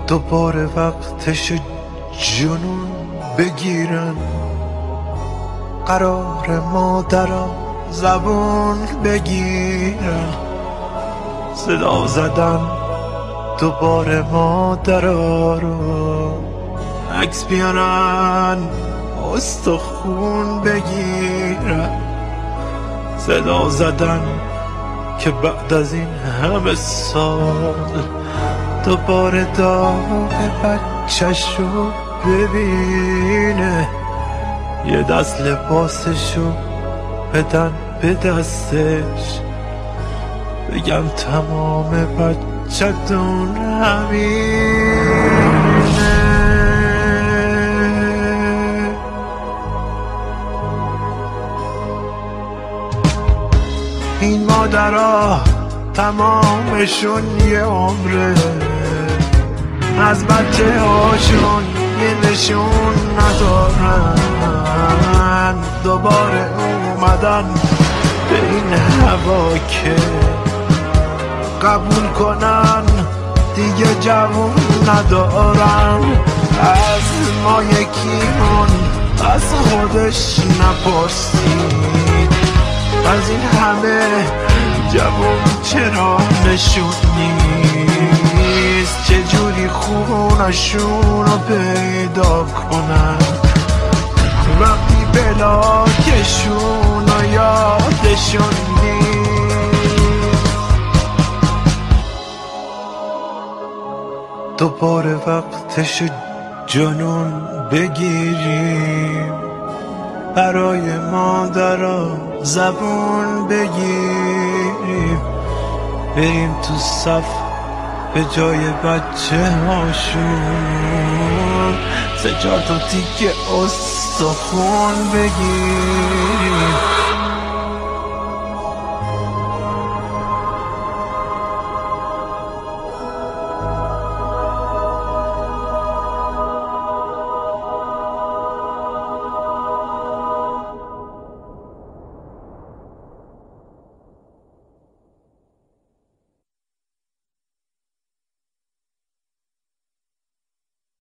دوباره وقتش جنون بگیرن، قرار مادرم زبون بگیرن، صدا زدن دوباره مادرها رو، عکس بیارن استخون بگیرن، صدا زدن که بعد از این همه سال دوباره داغ بچه‌ش رو ببینه، یه دست لباسشو بدن به دستش، بگم تمام بچه‌تون همینه. این مادرها تمامشون یه عمره، از بچه هاشون یه نشون ندارن، دوباره اومدن به این هوا که قبول کنن دیگه جوون ندارن. از ما یکیمون از خودش نپرسید، از این همه جوون چرا نشون نیست، چجوری خونشون رو پیدا کنن وقتی بلاکشون رو یادشون نیست. دوباره وقتش جنون بگیریم، برای مادرها زبون بگیریم، بریم تو صف به جای بچه هاشون سه چهار تا تیکه استخون بگیریم،